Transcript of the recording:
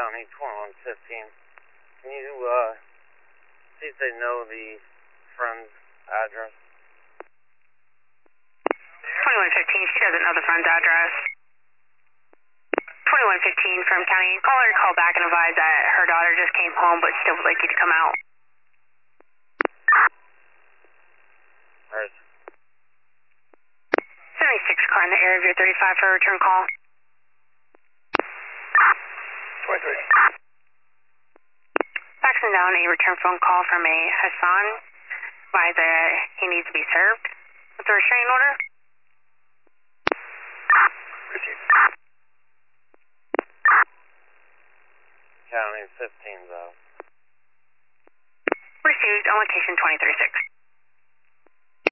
County 2115. Can you see if they know the friend's address? 2115, she doesn't know the friend's address. 2115 from County, call her, call back and advise that her daughter just came home but still would like you to come out. Right. 76 car in the area of your 35 for a return call. 23. Faxing down a return phone call from a Hassan. Advise that he needs to be served with a restraining order. Received. County 15's out. Received on location 236.